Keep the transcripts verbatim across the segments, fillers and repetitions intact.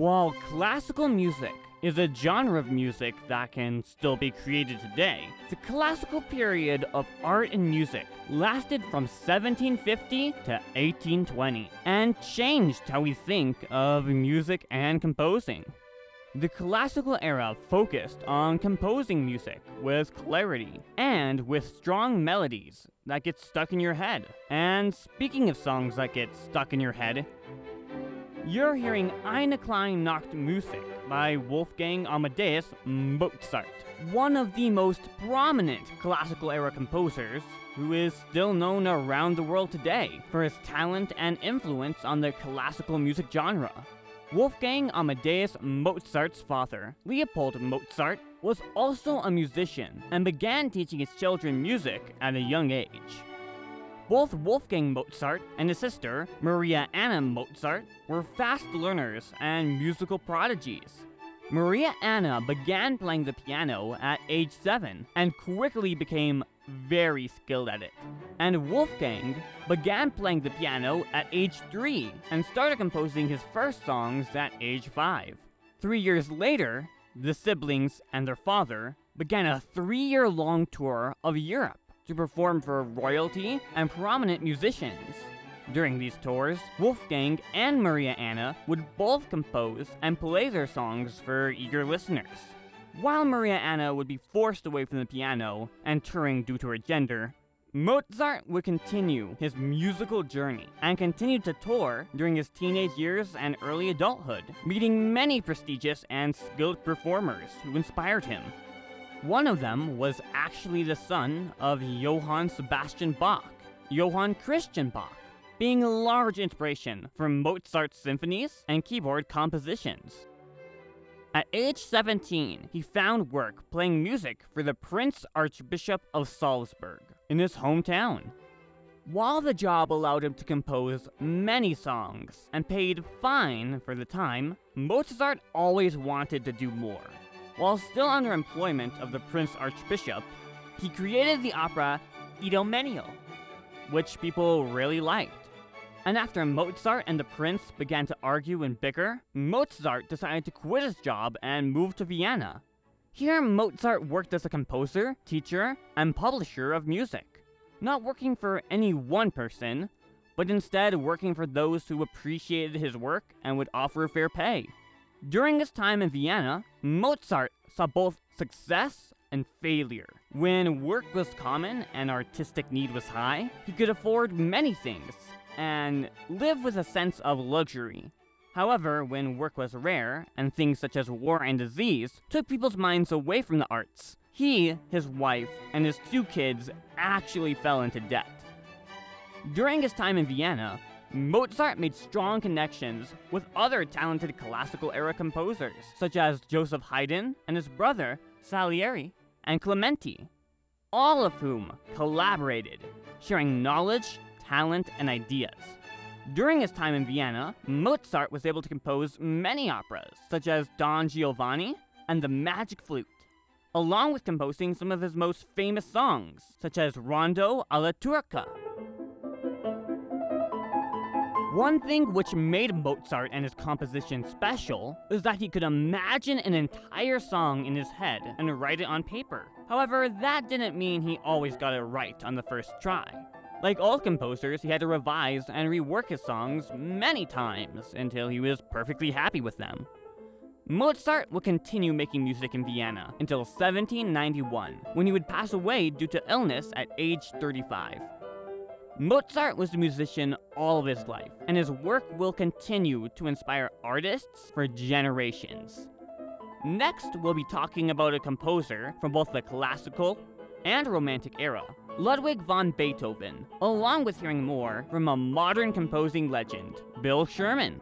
While classical music is a genre of music that can still be created today, the classical period of art and music lasted from seventeen fifty to eighteen twenty and changed how we think of music and composing. The classical era focused on composing music with clarity and with strong melodies that get stuck in your head. And speaking of songs that get stuck in your head, you're hearing Eine kleine Nachtmusik by Wolfgang Amadeus Mozart, one of the most prominent classical era composers who is still known around the world today for his talent and influence on the classical music genre. Wolfgang Amadeus Mozart's father, Leopold Mozart, was also a musician and began teaching his children music at a young age. Both Wolfgang Mozart and his sister, Maria Anna Mozart, were fast learners and musical prodigies. Maria Anna began playing the piano at age seven and quickly became very skilled at it. And Wolfgang began playing the piano at age three and started composing his first songs at age five. Three years later, the siblings and their father began a three-year-long tour of Europe to perform for royalty and prominent musicians. During these tours, Wolfgang and Maria Anna would both compose and play their songs for eager listeners. While Maria Anna would be forced away from the piano and touring due to her gender, Mozart would continue his musical journey and continued to tour during his teenage years and early adulthood, meeting many prestigious and skilled performers who inspired him. One of them was actually the son of Johann Sebastian Bach, Johann Christian Bach, being a large inspiration for Mozart's symphonies and keyboard compositions. At age seventeen, he found work playing music for the Prince Archbishop of Salzburg in his hometown. While the job allowed him to compose many songs and paid fine for the time, Mozart always wanted to do more. While still under employment of the Prince Archbishop, he created the opera Idomeneo, which people really liked. And after Mozart and the prince began to argue and bicker, Mozart decided to quit his job and move to Vienna. Here, Mozart worked as a composer, teacher, and publisher of music, not working for any one person, but instead working for those who appreciated his work and would offer fair pay. During his time in Vienna, Mozart saw both success and failure. When work was common and artistic need was high, he could afford many things and live with a sense of luxury. However, when work was rare and things such as war and disease took people's minds away from the arts, he, his wife, and his two kids actually fell into debt. During his time in Vienna, Mozart made strong connections with other talented classical-era composers, such as Joseph Haydn and his brother, Salieri, and Clementi, all of whom collaborated, sharing knowledge, talent, and ideas. During his time in Vienna, Mozart was able to compose many operas, such as Don Giovanni and The Magic Flute, along with composing some of his most famous songs, such as Rondo alla Turca. One thing which made Mozart and his composition special is that he could imagine an entire song in his head and write it on paper. However, that didn't mean he always got it right on the first try. Like all composers, he had to revise and rework his songs many times until he was perfectly happy with them. Mozart would continue making music in Vienna until seventeen ninety-one, when he would pass away due to illness at age thirty-five. Mozart was a musician all of his life, and his work will continue to inspire artists for generations. Next, we'll be talking about a composer from both the classical and romantic era, Ludwig van Beethoven, along with hearing more from a modern composing legend, Bill Sherman.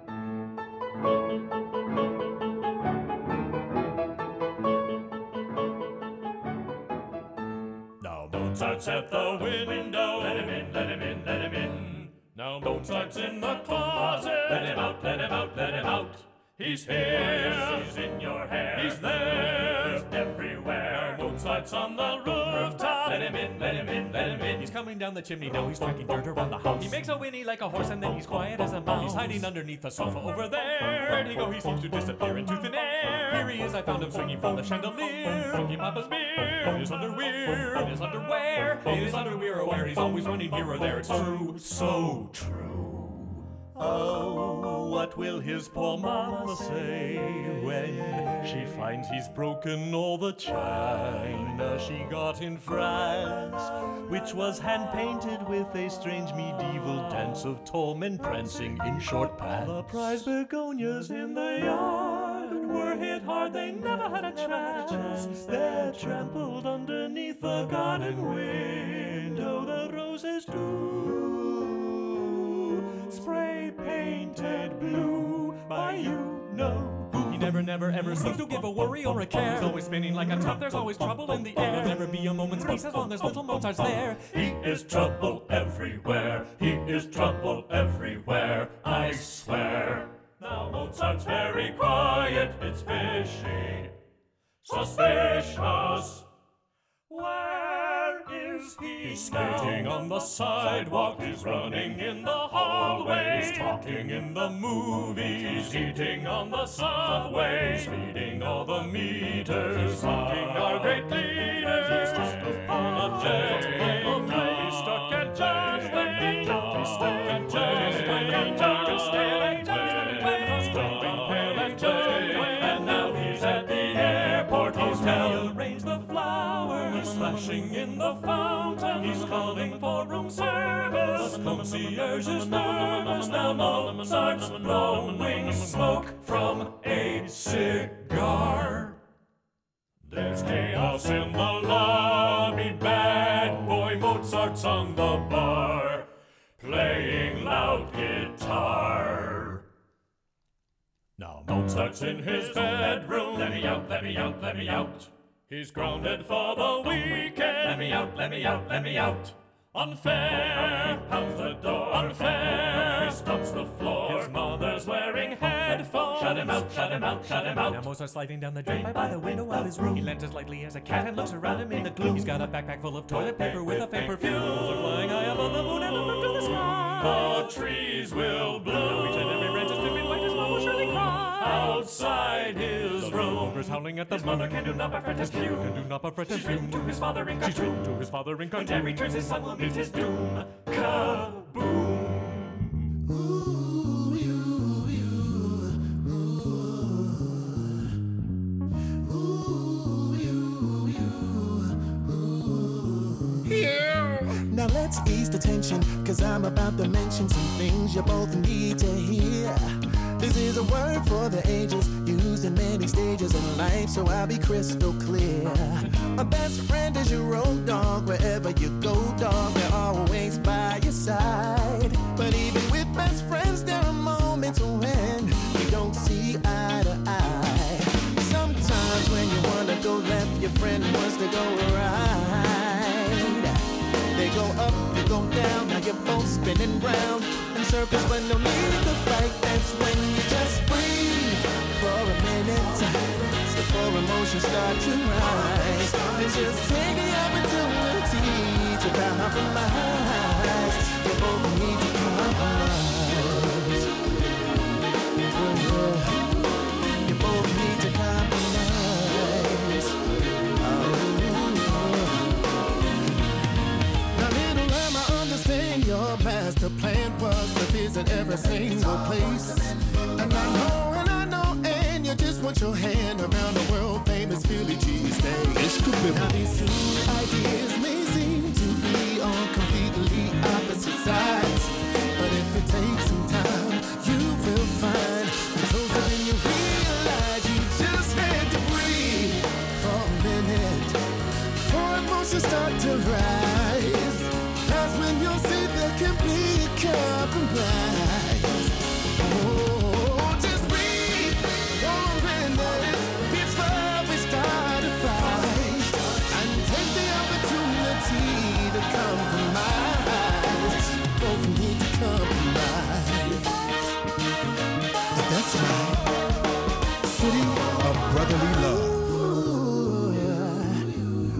Now Mozart's at the window, let him in, let him in, let him in. Now Mozart's in the closet, let him out, let him out, let him out. He's here, he's in your hair, he's there, he's everywhere. Mozart's on the rooftop. Let him in, let him in, let him in. He's coming down the chimney now, he's tracking dirt around the house. He makes a whinny like a horse and then he's quiet as a mouse. He's hiding underneath the sofa over there. Where'd he go? He seems to disappear into thin air. Here he is, I found him swinging from the chandelier. Drinking Papa's beer in his underwear, in his underwear, in his underwear, aware he's always running here or there. It's true, so true. Oh, what will his poor mama say when she finds he's broken all the china she got in France, which was hand-painted with a strange medieval dance of tall men prancing in short pants. The prize begonias in the yard were hit hard, they never had a chance. They're trampled underneath the garden window. The roses do spray painted blue by you know who. He never, never, ever seems to give a worry or a care. He's always spinning like a top, there's always trouble in the air. There'll never be a moment's peace as long as little Mozart's there. He is trouble everywhere, he is trouble everywhere, I swear. Now Mozart's very quiet, it's fishy, suspicious. Where is he? He's skating on the sidewalk, he's running in the hallway, he's talking in the movies, he's eating on the subway, he's feeding all the meters, he's mocking our great leaders. He's just upon a day, he's stuck at just the he's stuck at just and now he's at the airport. He's rearranged the flowers, he's splashing in the fountain, he's calling for room service. The concierge is nervous. Now Mozart's blowing smoke from a cigar. There's chaos in the lobby, bad boy Mozart's on the bar, playing loud guitar. Now Mozart's in his bedroom. Let me out, let me out, let me out. He's grounded for the weekend. Let me out, let me out, let me out. Unfair, pounds the door. Unfair, he stomps the floor. His mother's wearing headphones. Shut him out, shut him out, shut him out. Now Mozart's sliding down the drain by, by the window of his room. He lands as lightly as a cat and looks around him in the gloom. He's got a backpack full of toilet paper with a faint perfume. Balls are flying high above the moon and up to the sky. The trees will bloom. Each and every branch is dripping white, his mom will surely cry. Outside his room, Ogre's howling at the his mother can do not but fret his fume. Can do not but fret his She's written to his father in She's cartoon. written to his father in When cartoon. dad returns, his son will meet his doom. Kaboom! Now let's ease the tension, cause I'm about to mention some things you both need to hear. This is a word for the ages, used in many stages of life, so I'll be crystal clear. My best friend is your road dog, wherever you go, dog, they're always by your side. But even with best friends, there are moments when we don't see eye to eye. Sometimes when you wanna go left, your friend wants to go right. They go up, you go down, now you're both spinning round in circles, but no need to fight. That's when you just breathe for a minute before emotions start to rise. And just take the opportunity to compromise. You both need to compromise. You both need to compromise. Your master plan was to visit every single place. And I know, and I know, and you just want your hand around the world famous Philly cheesesteak. Now these two ideas may seem to be on completely opposite sides, but if you take some time, you will find the closer than you realize. You just had to breathe for a minute before emotions start to rise. That's when you'll see there can be a compromise. Oh, just breathe for a minute before we start a fight, and take the opportunity to compromise. Both need to compromise. That's right. City of Brotherly Love.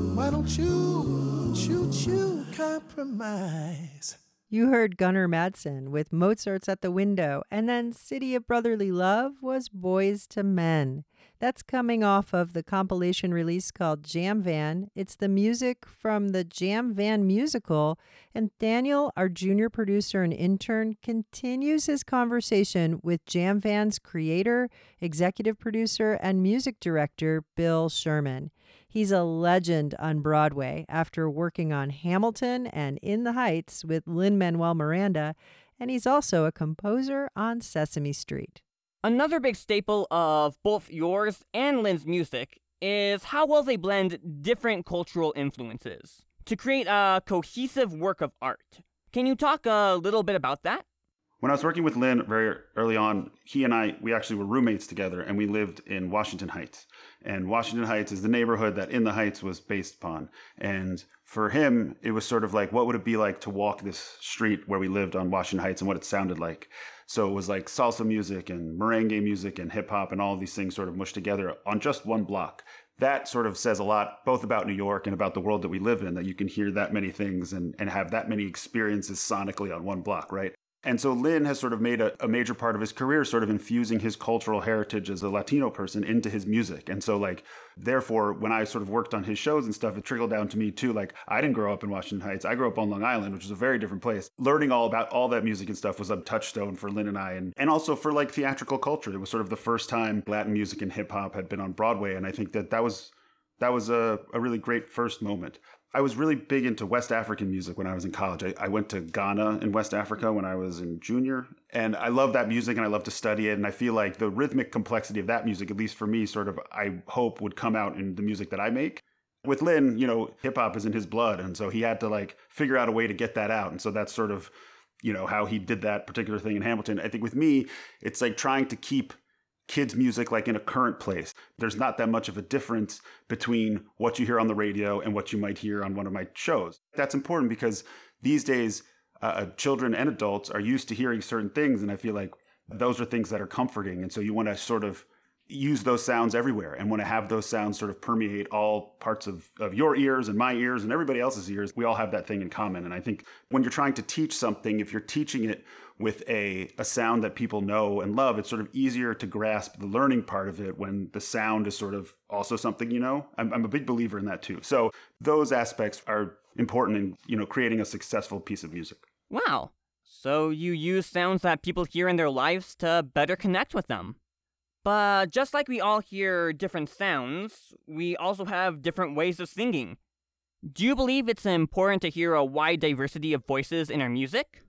compromise. You heard Gunnar Madsen with Mozart's at the Window, and then City of Brotherly Love was Boys to Men. That's coming off of the compilation release called Jam Van. It's the music from the Jam Van musical, and Daniel, our junior producer and intern, continues his conversation with Jam Van's creator, executive producer, and music director, Bill Sherman. He's a legend on Broadway after working on Hamilton and In the Heights with Lin-Manuel Miranda, and he's also a composer on Sesame Street. Another big staple of both yours and Lin's music is how well they blend different cultural influences to create a cohesive work of art. Can you talk a little bit about that? When I was working with Lin very early on, he and I, we actually were roommates together, and we lived in Washington Heights. And Washington Heights is the neighborhood that In the Heights was based upon. And for him, it was sort of like, what would it be like to walk this street where we lived on Washington Heights and what it sounded like? So it was like salsa music and merengue music and hip hop and all of these things sort of mushed together on just one block. That sort of says a lot, both about New York and about the world that we live in, that you can hear that many things and, and have that many experiences sonically on one block, right? And so Lin has sort of made a, a major part of his career sort of infusing his cultural heritage as a Latino person into his music. And so like, therefore, when I sort of worked on his shows and stuff, it trickled down to me too. Like, I didn't grow up in Washington Heights. I grew up on Long Island, which is a very different place. Learning all about all that music and stuff was a touchstone for Lin and I. And, and also for like theatrical culture. It was sort of the first time Latin music and hip hop had been on Broadway. And I think that that was, that was a, a really great first moment. I was really big into West African music when I was in college. I, I went to Ghana in West Africa when I was in junior. And I love that music and I love to study it. And I feel like the rhythmic complexity of that music, at least for me, sort of, I hope would come out in the music that I make. With Lin, you know, hip hop is in his blood. And so he had to like figure out a way to get that out. And so that's sort of, you know, how he did that particular thing in Hamilton. I think with me, it's like trying to keep kids' music like in a current place. There's not that much of a difference between what you hear on the radio and what you might hear on one of my shows. That's important because these days, uh, children and adults are used to hearing certain things, and I feel like those are things that are comforting. And so you want to sort of use those sounds everywhere and want to have those sounds sort of permeate all parts of, of your ears and my ears and everybody else's ears. We all have that thing in common. And I think when you're trying to teach something, if you're teaching it with a, a sound that people know and love, it's sort of easier to grasp the learning part of it when the sound is sort of also something you know. I'm, I'm a big believer in that too. So those aspects are important in, you know, creating a successful piece of music. Wow. So you use sounds that people hear in their lives to better connect with them. But just like we all hear different sounds, we also have different ways of singing. Do you believe it's important to hear a wide diversity of voices in our music?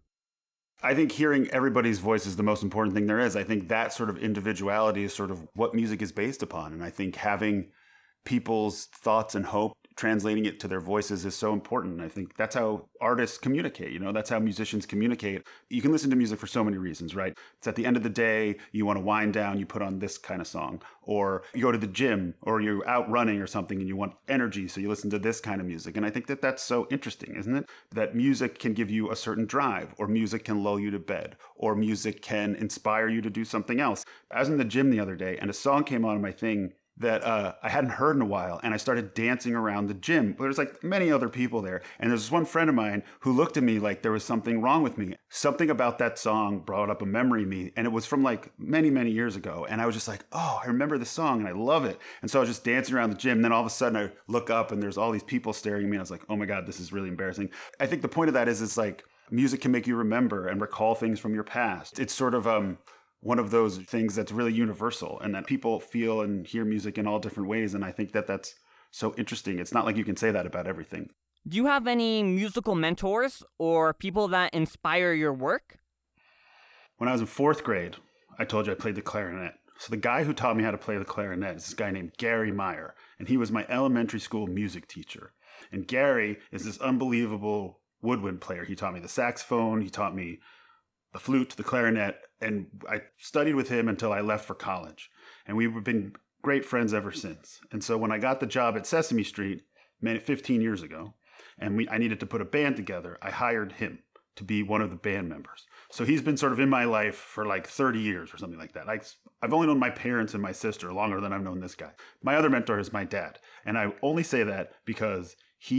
I think hearing everybody's voice is the most important thing there is. I think that sort of individuality is sort of what music is based upon. And I think having people's thoughts and hope, translating it to their voices is so important. I think that's how artists communicate, you know, that's how musicians communicate. You can listen to music for so many reasons, right? It's at the end of the day, you want to wind down, you put on this kind of song, or you go to the gym or you're out running or something and you want energy. So you listen to this kind of music. And I think that that's so interesting, isn't it? That music can give you a certain drive, or music can lull you to bed, or music can inspire you to do something else. I was in the gym the other day and a song came on my thing that uh, I hadn't heard in a while, and I started dancing around the gym. There's like many other people there, and there's this one friend of mine who looked at me like there was something wrong with me. Something about that song brought up a memory in me, and it was from like many, many years ago, and I was just like, oh, I remember the song, and I love it. And so I was just dancing around the gym, and then all of a sudden I look up, and there's all these people staring at me, and I was like, oh my God, this is really embarrassing. I think the point of that is it's like music can make you remember and recall things from your past. It's sort of... um. one of those things that's really universal and that people feel and hear music in all different ways. And I think that that's so interesting. It's not like you can say that about everything. Do you have any musical mentors or people that inspire your work? When I was in fourth grade, I told you I played the clarinet. So the guy who taught me how to play the clarinet is this guy named Gary Meyer. And he was my elementary school music teacher. And Gary is this unbelievable woodwind player. He taught me the saxophone. He taught me the flute, the clarinet, and I studied with him until I left for college. And we've been great friends ever since. And so when I got the job at Sesame Street fifteen years ago, and we, I needed to put a band together, I hired him to be one of the band members. So he's been sort of in my life for like thirty years or something like that. I, I've only known my parents and my sister longer than I've known this guy. My other mentor is my dad. And I only say that because he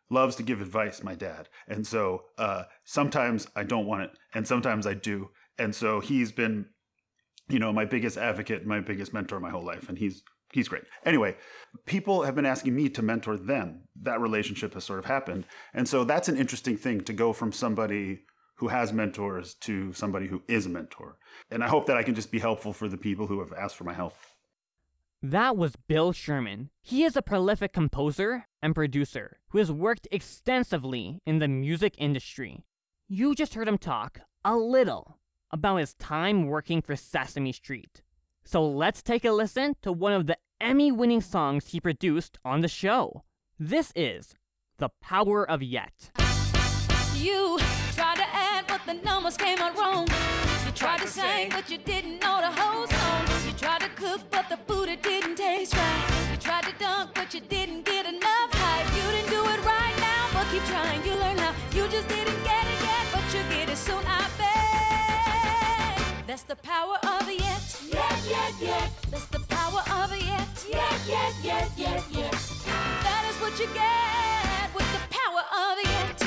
loves to give advice, my dad. And so uh, sometimes I don't want it, and sometimes I do. And so he's been, you know, my biggest advocate, my biggest mentor my whole life. And he's he's great. Anyway, people have been asking me to mentor them. That relationship has sort of happened. And so that's an interesting thing, to go from somebody who has mentors to somebody who is a mentor. And I hope that I can just be helpful for the people who have asked for my help. That was Bill Sherman. He is a prolific composer and producer who has worked extensively in the music industry. You just heard him talk a little about his time working for Sesame Street. So let's take a listen to one of the Emmy-winning songs he produced on the show. This is The Power of Yet. You tried to add, but the numbers came out wrong. You tried to sing, but you didn't know the whole song. You tried to cook, but the food, it didn't taste right. You tried to dunk, but you didn't get enough hype. You didn't do it right now, but keep trying, you learn how. You just didn't get it yet, but you'll get it soon, I bet. That's the power of a yet. Yet, yet, yet. That's the power of a yet. Yet, yet, yet, yet, yet. That is what you get with the power of a yet.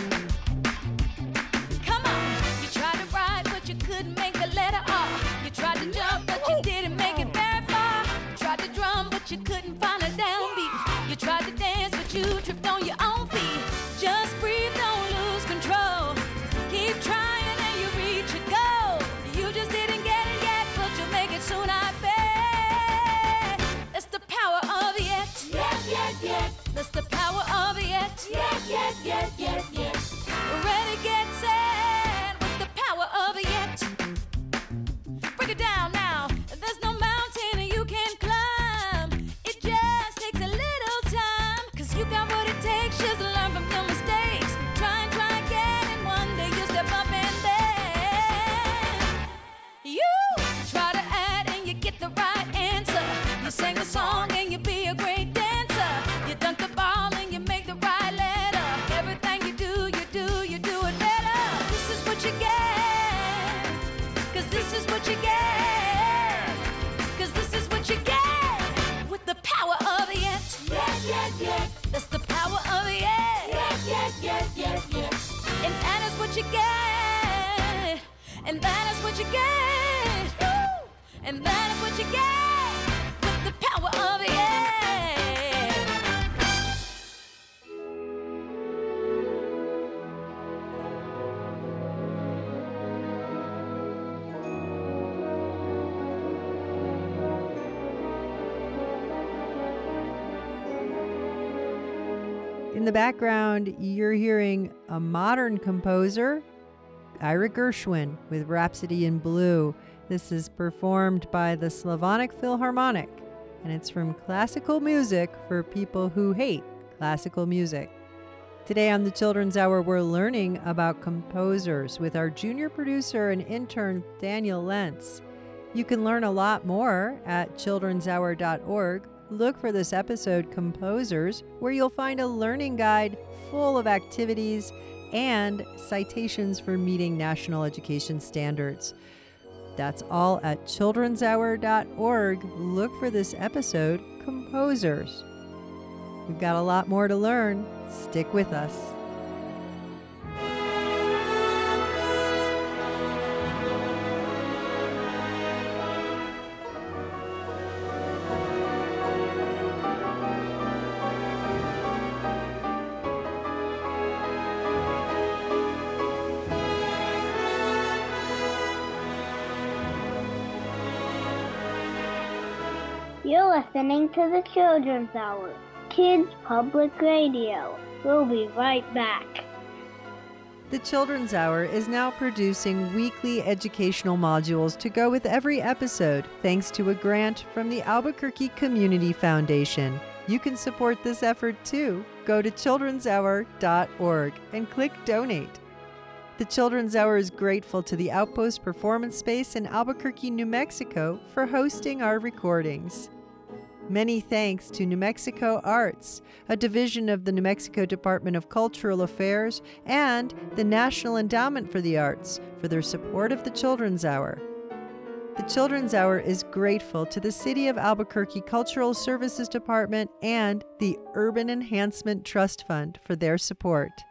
Come on. You tried to ride, but you couldn't make the letter R. You tried to jump, but you didn't make it very far. You tried to drum, but you couldn't find a downbeat. You tried to dance, but you tripped on your own feet. Just breathe, don't lose control. Keep trying and you reach your goal. You just didn't get it yet, but you'll make it soon, I bet. That's the power of a yet. Yet, yet, yet. That's the power of a yet. Yet, yet, yet, yet, yet. Ready, get set with the power of a yet. Break it down now. There's no mountain you can climb. It just takes a little time. Cause you got what it takes just to learn from your mistakes. Try and try again, and one day you step up and then you try to add and you get the right answer. You sing the song and you be a great dancer. You dunk the ball and you make the right letter. Everything you do, you do, you do it better. This is what you get. Cause this is what you get. Cause this is what you get with the power of a yet. Yet, yet, yet. That's the power of a yet. Yet, yet, yet, yet, yet. And that is what you get. And that is what you get. Woo! And that is what you get with the power of a yet. In the background, you're hearing a modern composer, Ira Gershwin, with Rhapsody in Blue. This is performed by the Slavonic Philharmonic, and it's from Classical Music for People Who Hate Classical Music. Today on the Children's Hour, we're learning about composers with our junior producer and intern, Daniel Lentz. You can learn a lot more at children's hour dot org. Look for this episode, Composers, where you'll find a learning guide full of activities and citations for meeting national education standards. That's all at children's hour dot org. Look for this episode, Composers. We've got a lot more to learn. Stick with us. You're listening to the Children's Hour, Kids Public Radio. We'll be right back. The Children's Hour is now producing weekly educational modules to go with every episode, thanks to a grant from the Albuquerque Community Foundation. You can support this effort too. Go to children's hour dot org and click Donate. The Children's Hour is grateful to the Outpost Performance Space in Albuquerque, New Mexico for hosting our recordings. Many thanks to New Mexico Arts, a division of the New Mexico Department of Cultural Affairs, and the National Endowment for the Arts for their support of the Children's Hour. The Children's Hour is grateful to the City of Albuquerque Cultural Services Department and the Urban Enhancement Trust Fund for their support.